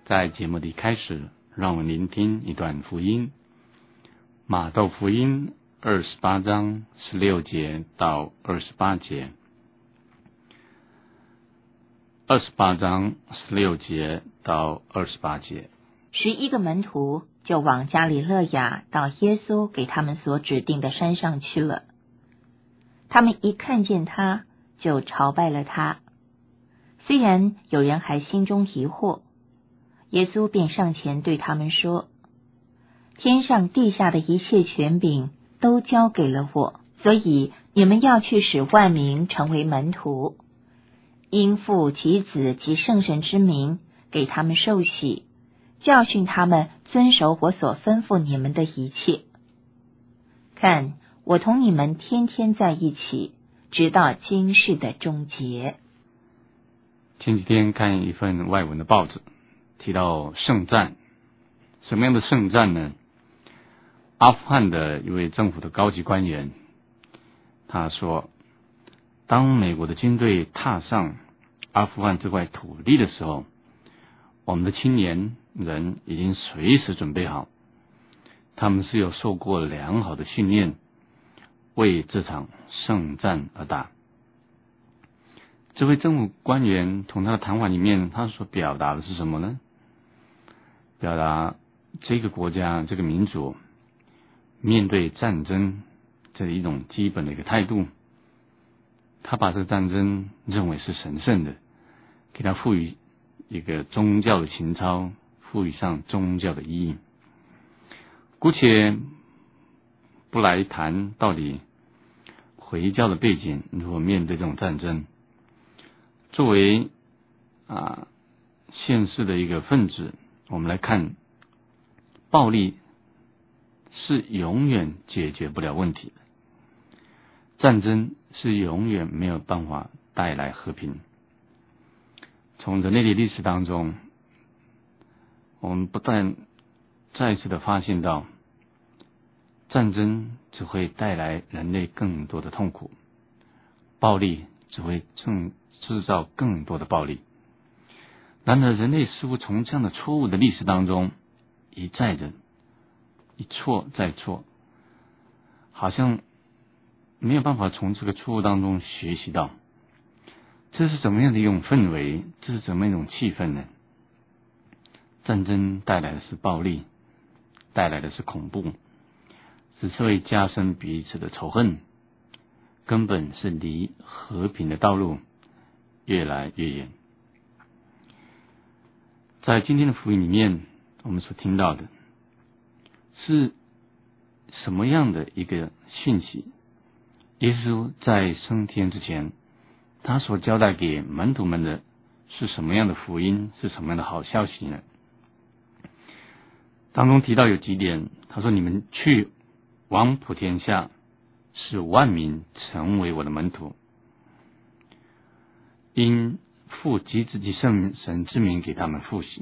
在节目的开始，让我们聆听一段福音。马窦福音28章16节到28节。28章16节到28节。 11个门徒就往加里肋亚到耶稣给他们所指定的山上去了。他们一看见他，就朝拜了他。虽然有人还心中疑惑，耶稣便上前对他们说：天上地下的一切权柄都交给了我，所以你们要去使万民成为门徒，因父及子及圣神之名给他们受洗，教训他们遵守我所吩咐你们的一切。看，我同你们天天在一起，直到今世的终结。 前几天看一份外文的报纸，提到圣战。什么样的圣战呢？阿富汗的一位政府的高级官员，他说，当美国的军队踏上阿富汗这块土地的时候，我们的青年人已经随时准备好，他们是有受过良好的训练，为这场圣战而打。这位政府官员从他的谈话里面，他所表达的是什么呢？表达这个国家这个民族面对战争这一种基本的一个态度。他把这个战争认为是神圣的，给他赋予一个宗教的情操，赋予上宗教的意义。姑且不来谈到底回教的背景如何面对这种战争，作为现世的一个分子，我们来看，暴力是永远解决不了问题的，战争是永远没有办法带来和平。从人类的历史当中，我们不但再次的发现到，战争只会带来人类更多的痛苦，暴力只会制造更多的暴力。然而人类似乎从这样的错误的历史当中一再的一错再错，好像没有办法从这个错误当中学习到，这是怎么样的一种氛围，这是怎么样一种气氛呢？战争带来的是暴力，带来的是恐怖，只是会加深彼此的仇恨，根本是离和平的道路越来越远。在今天的福音里面，我们所听到的是什么样的一个讯息？耶稣在升天之前，他所交代给门徒们的是什么样的福音，是什么样的好消息呢？当中提到有几点，他说：你们去往普天下，使万民成为我的门徒，因父及子及圣神之名给他们复习。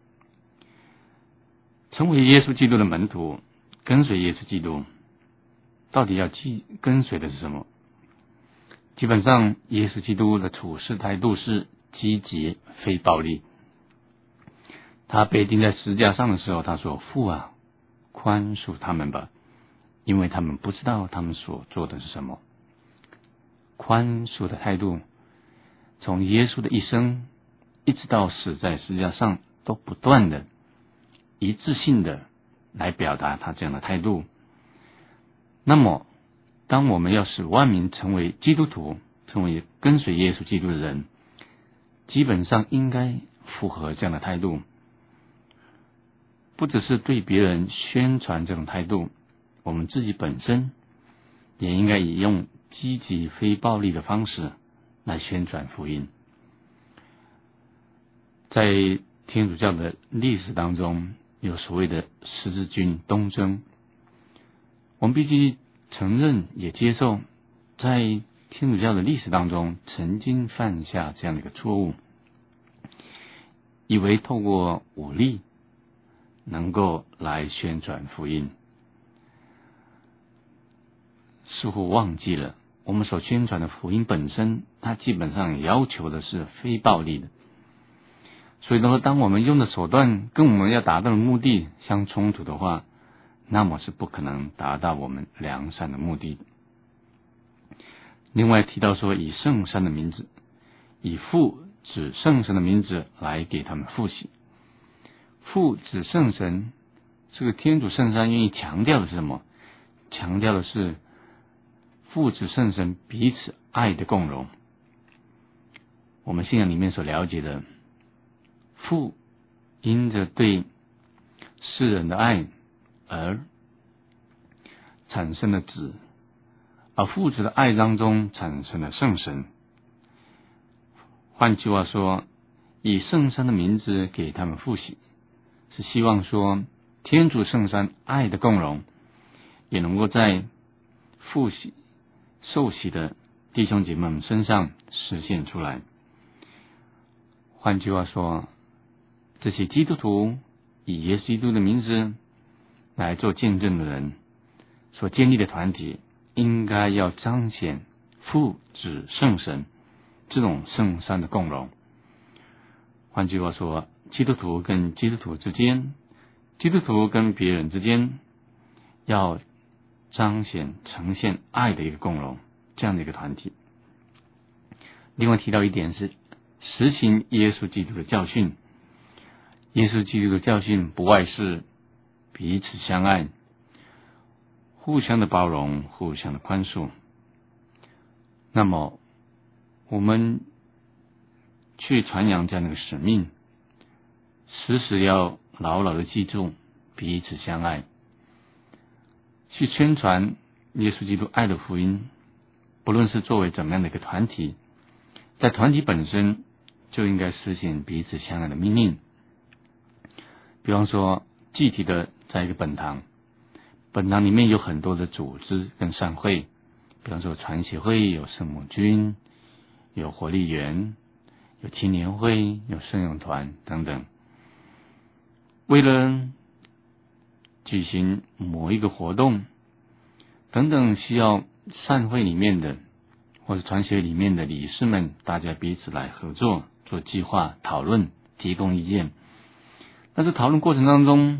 成为耶稣基督的门徒，跟随耶稣基督，到底要跟随的是什么？基本上耶稣基督的处事态度是积极非暴力。他被钉在十字架上的时候，他说：父啊，宽恕他们吧，因为他们不知道他们所做的是什么。宽恕的态度从耶稣的一生一直到死在十字架上，都不断的一致性的来表达他这样的态度。那么当我们要使万民成为基督徒，成为跟随耶稣基督的人，基本上应该符合这样的态度，不只是对别人宣传这种态度，我们自己本身也应该以用积极非暴力的方式来宣传福音。在天主教的历史当中，有所谓的十字军东征，我们必须承认也接受，在天主教的历史当中曾经犯下这样的一个错误，以为透过武力能够来宣传福音，似乎忘记了我们所宣传的福音本身，它基本上要求的是非暴力的。 所以说，当我们用的手段跟我们要达到的目的相冲突的话，那么是不可能达到我们良善的目的的。另外提到说，以圣山的名字，以父子圣神的名字来给他们复习。父子圣神，这个天主圣三愿意强调的是什么？强调的是父子圣神彼此爱的共融。我们信仰里面所了解的，父因着对世人的爱而产生了子，而父子的爱当中产生了圣神。换句话说，以圣三的名字给他们复习，是希望说天主圣三爱的共融也能够在复习受洗的弟兄姐妹们身上实现出来。换句话说，这些基督徒以耶稣基督的名字来做见证的人所建立的团体，应该要彰显父子圣神这种圣三的共融。换句话说，基督徒跟基督徒之间，基督徒跟别人之间，要彰显呈现爱的一个共融，这样的一个团体。另外提到一点是实行耶稣基督的教训。耶稣基督的教训不外是彼此相爱，互相的包容，互相的宽恕。那么我们去传扬这样的一个使命，时时要牢牢的记住彼此相爱，去宣传耶稣基督爱的福音。不论是作为怎么样的一个团体，在团体本身就应该实行彼此相爱的命令。比方说，具体的在一个本堂里面有很多的组织跟善会，比方说传协会，有圣母军，有活力园，有青年会，有圣咏团等等。为了举行某一个活动等等，需要善会里面的或者传协会里面的理事们，大家彼此来合作，做计划讨论，提供意见。但是讨论过程当中，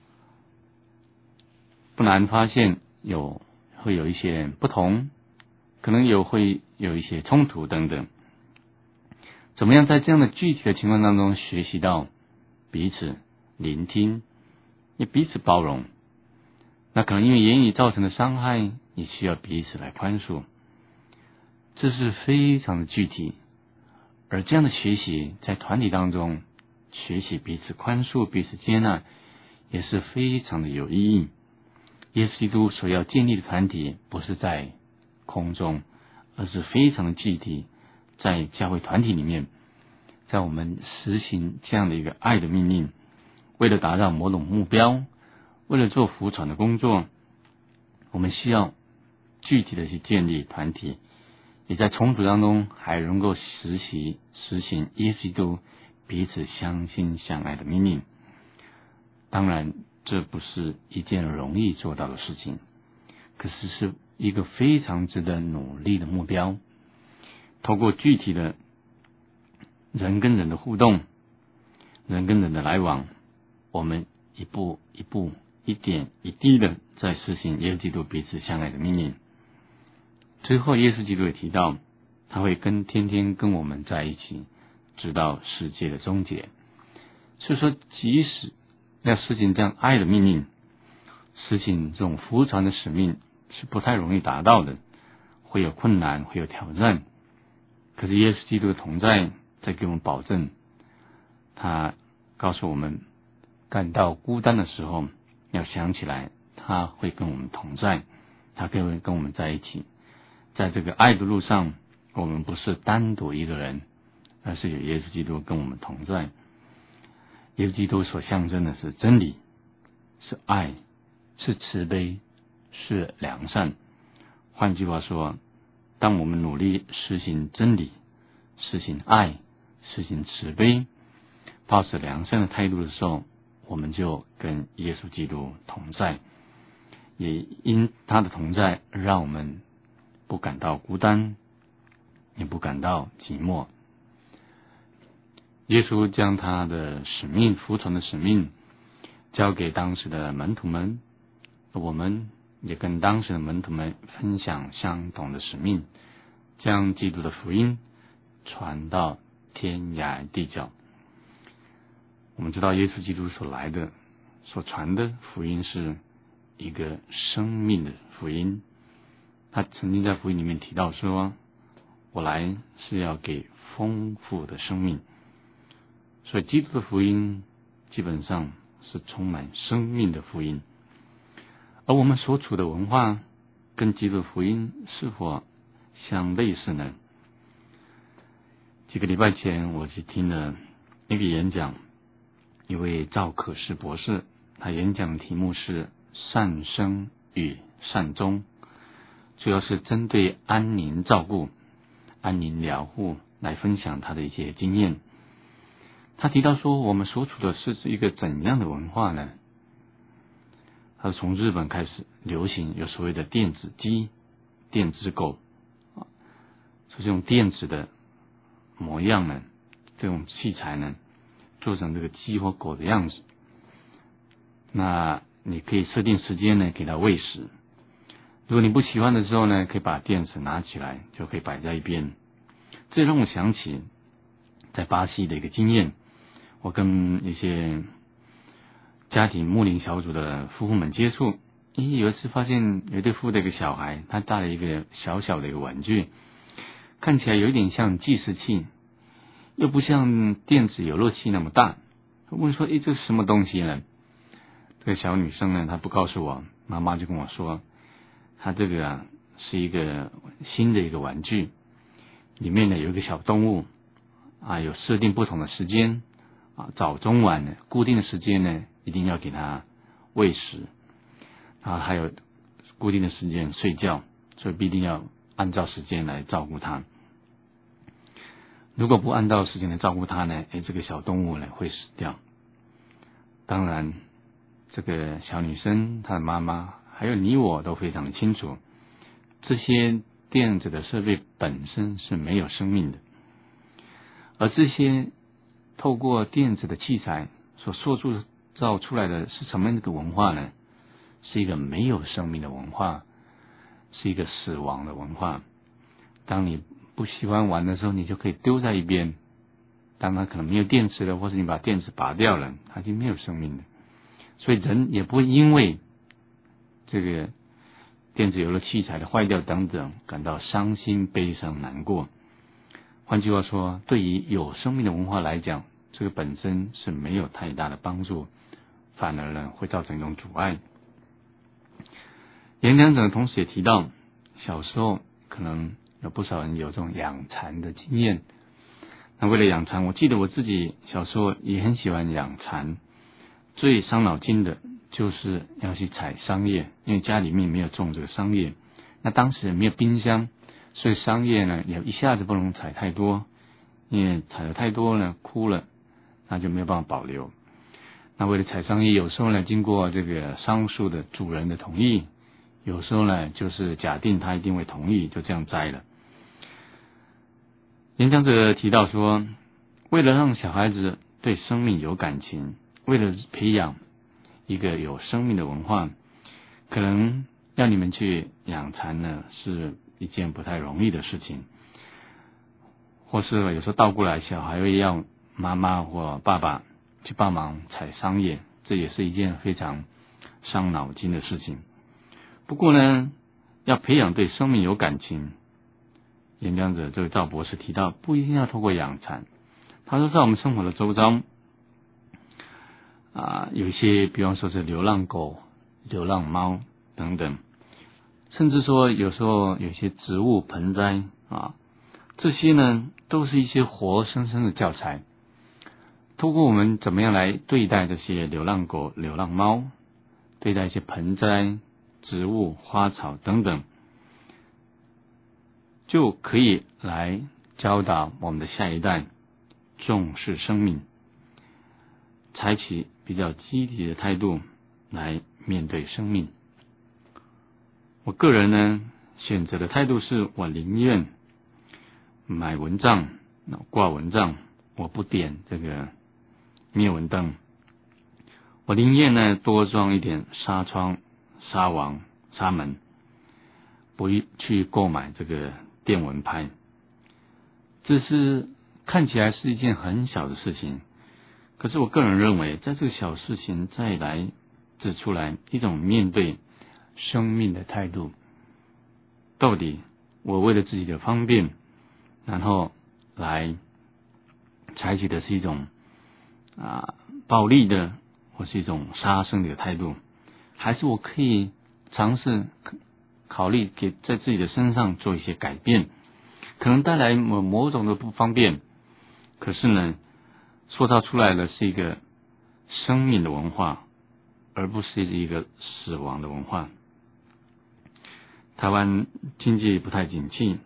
不难发现会有一些不同，可能会有一些冲突等等。怎么样在这样的具体的情况当中学习到彼此聆听，也彼此包容？那可能因为言语造成的伤害，也需要彼此来宽恕。这是非常的具体，而这样的学习在团体当中学习彼此宽恕、彼此接纳，也是非常的有意义。耶稣基督所要建立的团体不是在空中，而是非常的具体，在教会团体里面，在我们实行这样的一个爱的命令，为了达到某种目标，为了做福传的工作，我们需要具体的去建立团体，也在冲突当中还能够实行耶稣基督彼此相亲相爱的命令。当然这不是一件容易做到的事情，可是是一个非常值得努力的目标。透过具体的人跟人的互动，人跟人的来往，我们一步一步，一点一滴的在实行耶稣基督彼此相爱的命令。最后耶稣基督也提到，他会天天跟我们在一起，直到世界的终结。所以说，即使要实行这样爱的命令，实行这种福传的使命是不太容易达到的，会有困难，会有挑战。可是耶稣基督的同在在给我们保证，他告诉我们，感到孤单的时候要想起来他会跟我们同在，他会跟我们在一起。在这个爱的路上，我们不是单独一个人，而是有耶稣基督跟我们同在。耶稣基督所象征的是真理，是爱，是慈悲，是良善。换句话说，当我们努力实行真理，实行爱，实行慈悲，抱持良善的态度的时候，我们就跟耶稣基督同在，也因他的同在，让我们不感到孤单，也不感到寂寞。 耶稣将他的使命，服从的使命交给当时的门徒们，我们也跟当时的门徒们分享相同的使命，将基督的福音传到天涯地角。我们知道耶稣基督所来的所传的福音是一个生命的福音，他曾经在福音里面提到说，我来是要给丰富的生命。所以基督的福音基本上是充满生命的福音，而我们所处的文化跟基督的福音是否相类似呢？几个礼拜前我去听了一个演讲，一位赵可士博士，他演讲的题目是善生与善终，主要是针对安宁照顾、安宁疗护来分享他的一些经验。他提到说，我们所处的是一个怎样的文化呢？他是从日本开始流行有所谓的电子鸡、电子狗，就是用电子的模样呢，这种器材呢，做成这个鸡或狗的样子。那你可以设定时间呢，给它喂食。如果你不喜欢的时候呢，可以把电子拿起来，就可以摆在一边。这让我想起在巴西的一个经验。我跟一些家庭牧灵小组的夫妇们接触，有一次发现有一对夫妇的一个小孩，他带了一个小小的一个玩具，看起来有一点像计时器，又不像电子游乐器那么大。我问说，这是什么东西呢？这个小女生呢，她不告诉我，妈妈就跟我说，她这个是一个新的一个玩具，里面呢有一个小动物有设定不同的时间早中晚呢，固定的时间呢，一定要给它喂食，还有固定的时间睡觉，所以必定要按照时间来照顾它。如果不按照时间来照顾它呢，这个小动物呢会死掉。当然，这个小女生她的妈妈还有你我都非常的清楚，这些电子的设备本身是没有生命的，而这些透过电子的器材所塑造出来的是什么样的一个文化呢？是一个没有生命的文化，是一个死亡的文化。当你不喜欢玩的时候，你就可以丢在一边。当它可能没有电池了，或是你把电池拔掉了，它就没有生命了。所以人也不会因为这个电子游乐器材的坏掉等等感到伤心、悲伤、难过。换句话说，对于有生命的文化来讲，这个本身是没有太大的帮助，反而呢会造成一种阻碍。演讲者同时也提到，小时候可能有不少人有这种养蚕的经验。那为了养蚕，我记得我自己小时候也很喜欢养蚕。最伤脑筋的就是要去采桑叶，因为家里面没有种这个桑叶，那当时也没有冰箱，所以桑叶呢也一下子不能采太多，因为采的太多呢枯了，那就没有办法保留。那为了采桑叶，有时候呢经过这个桑树的主人的同意，有时候呢就是假定他一定会同意，就这样摘了。演讲者提到说，为了让小孩子对生命有感情，为了培养一个有生命的文化，可能要你们去养蚕呢是一件不太容易的事情，或是有时候倒过来，小孩会要妈妈或爸爸去帮忙采桑叶，这也是一件非常伤脑筋的事情。不过呢，要培养对生命有感情，演讲者这位赵博士提到，不一定要透过养蚕。他说在我们生活的周遭有一些比方说是流浪狗、流浪猫等等，甚至说有时候有些植物盆栽这些呢都是一些活生生的教材。透过我们怎么样来对待这些流浪狗、流浪猫，对待一些盆栽、植物、花草等等，就可以来教导我们的下一代重视生命，采取比较积极的态度来面对生命。我个人呢选择的态度是，我宁愿买蚊帐、挂蚊帐， 我不点这个灭蚊灯，我宁愿呢多装一点纱窗、纱网、纱门，不去购买这个电蚊拍。这是看起来是一件很小的事情，可是我个人认为，在这个小事情再来指出来一种面对生命的态度。到底我为了自己的方便，然后来采取的是一种暴力的或是一种杀生的态度，还是我可以尝试考虑在自己的身上做一些改变，可能带来某种的不方便，可是呢塑造出来的是一个生命的文化，而不是一个死亡的文化。台湾经济不太景气，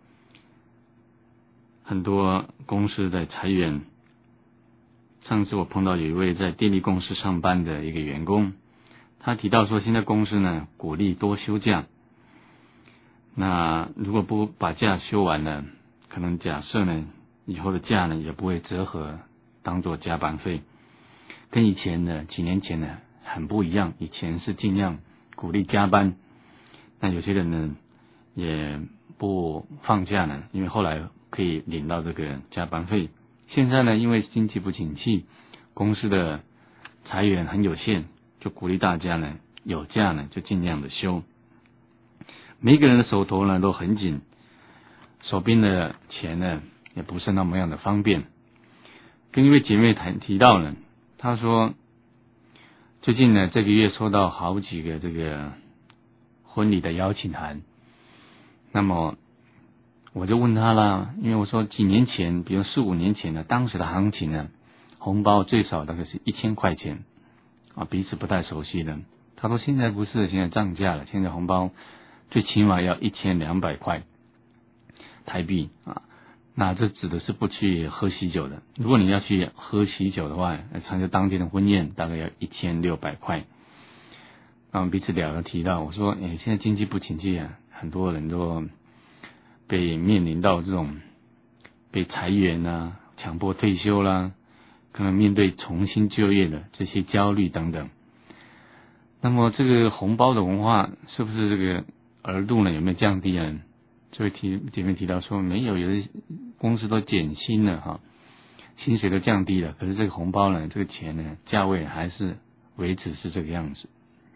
很多公司在裁员。上次我碰到有一位在电力公司上班的一个员工，他提到说，现在公司呢鼓励多休假，那如果不把假休完了，可能假设呢以后的假呢也不会折合当做加班费，跟以前的几年前呢很不一样。以前是尽量鼓励加班，那有些人呢也不放假呢，因为后来可以领到这个加班费。现在呢因为经济不景气，公司的裁员很有限，就鼓励大家呢有假呢就尽量的休。每一个人的手头呢都很紧，手边的钱呢也不是那么样的方便。跟一位姐妹提到呢，她说最近呢这个月收到好几个这个婚礼的邀请函，那么我就问她啦，因为我说几年前，比如4、5年前呢，当时的行情呢，红包最少大概是1000块钱彼此不太熟悉的。她说现在不是，现在涨价了，现在红包最起码要1200块台币那这指的是不去喝喜酒的。如果你要去喝喜酒的话，参加当天的婚宴，大概要1600块。我们彼此聊了提到，我说现在经济不景气很多人都被面临到这种被裁员强迫退休啦，可能面对重新就业的这些焦虑等等。那么这个红包的文化是不是这个额度呢有没有降低呢？这位姐妹提到说没有，有的公司都减薪了薪水都降低了，可是这个红包呢，这个钱呢价位还是维持是这个样子。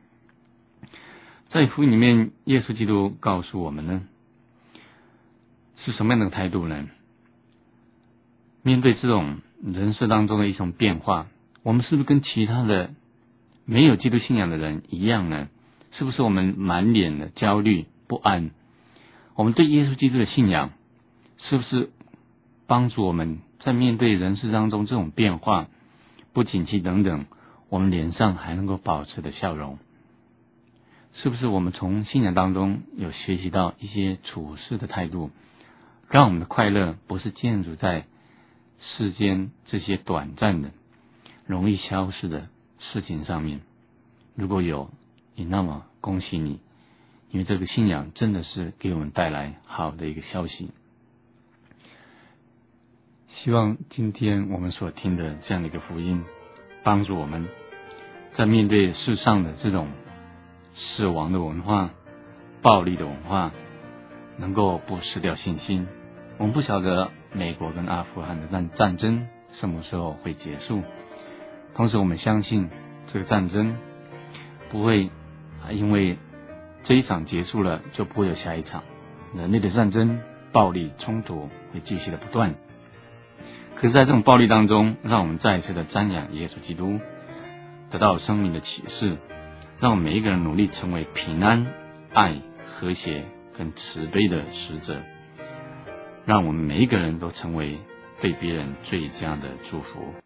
在福音里面，耶稣基督告诉我们呢是什么样的态度呢？面对这种人世当中的一种变化，我们是不是跟其他的没有基督信仰的人一样呢？是不是我们满脸的焦虑不安？我们对耶稣基督的信仰是不是帮助我们在面对人世当中这种变化、不景气等等，我们脸上还能够保持的笑容？是不是我们从信仰当中有学习到一些处事的态度，让我们的快乐不是建筑在世间这些短暂的容易消失的事情上面？如果有，那么恭喜你，因为这个信仰真的是给我们带来好的一个消息。希望今天我们所听的这样的一个福音，帮助我们在面对世上的这种死亡的文化、暴力的文化，能够不失掉信心。我们不晓得美国跟阿富汗的战争什么时候会结束，同时我们相信这个战争不会因为这一场结束了就不会有下一场，人类的战争、暴力冲突会继续的不断。可是在这种暴力当中，让我们再一次的瞻仰耶稣基督，得到生命的启示，让我们每一个人努力成为平安、爱、和谐跟慈悲的使者，让我们每一个人都成为对别人最佳的祝福。